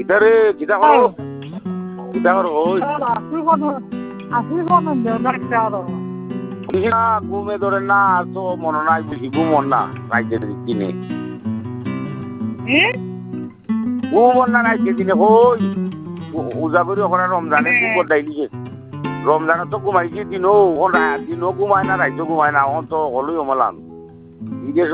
কিতারে কিতা করো কিতা করো ওই না ঘুমে ধরে না তো মনে নাই বেশি ঘুমন না রাইতে দিনে ঘুমন না রাইতে দিনে হই উজাগরি ওখানে রমজানে ঘুম ডাইলিছে রমজানে তো ঘুমাইছি দিনও দিনও ঘুমায় না রাইতেও ঘুমায় না এখন তো হলোই অমলান